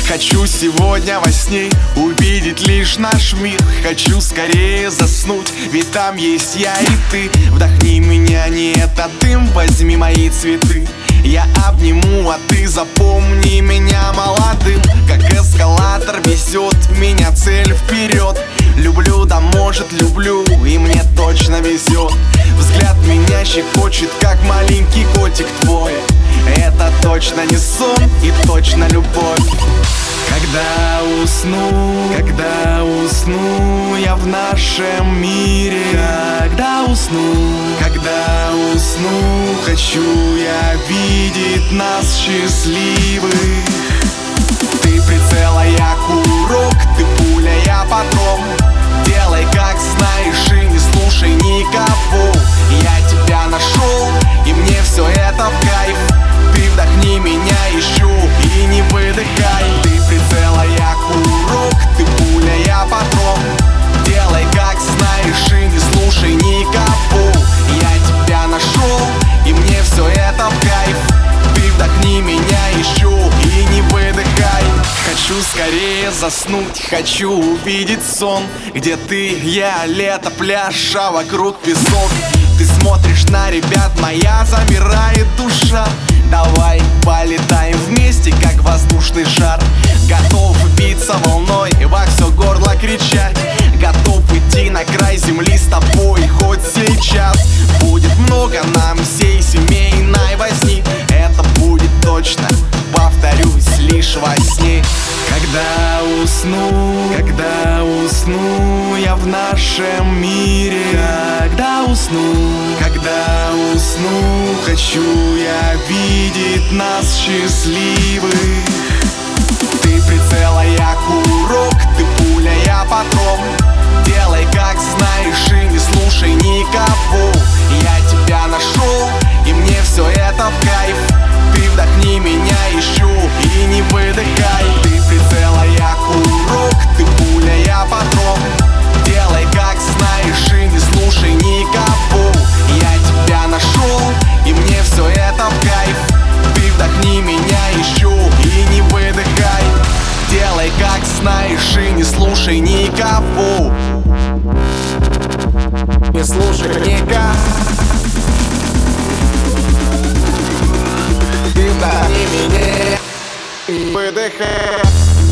Хочу сегодня во сне увидеть лишь наш мир. Хочу скорее заснуть, ведь там есть я и ты. Вдохни меня, не это дым, возьми мои цветы. Я обниму, а ты запомни меня молодым. Как эскалатор везет меня цель вперед. Люблю, да может люблю, и мне точно везет. Взгляд меня щекочет, как маленький котик твой. Это точно не сон и точно любовь. Когда усну я в нашем мире. Когда усну, хочу я видеть нас счастливых. Ты прицел, а я курок, ты пуля, я патрон. Делай как знаешь и не слушай никого. Я тебя нашел, и мне все это в кайф. Ты вдохни меня еще и не выдыхай. Ты прицел, а я курок, ты пуля, я патрон. Делай как знаешь и не слушай никого. Я тебя нашел, и мне все это в кайф. Ты вдохни меня еще и не выдыхай. Хочу скорее заснуть, хочу увидеть сон, где ты, я, лето, пляж, а вокруг песок. Ты смотришь на ребят, моя замирает душа. Давай полетаем вместе, как воздушный шар. Готов биться волной, во все горло кричать. Готов идти на край земли с тобой хоть сейчас. Будет много нам всей семейной возни. Это будет точно, повторюсь, лишь во сне. Когда усну я в нашем мире. Когда усну, хочу я видеть нас счастливых. Ты прицел, а я курок, ты пуля, я патрон. Делай как знаешь и не слушай никого. Я тебя нашел, и мне все это в кайф. Ты вдохни меня еще и не выдыхай. Ты прицел, а я курок, ты пуля, я патрон. Делай как знаешь и не слушай никого. Я тебя нашел, и мне все это в кайф. Ты вдохни меня еще и не выдыхай. Делай как знаешь и не слушай никого. Не слушай никого. Ты вдохни меня и выдыхай.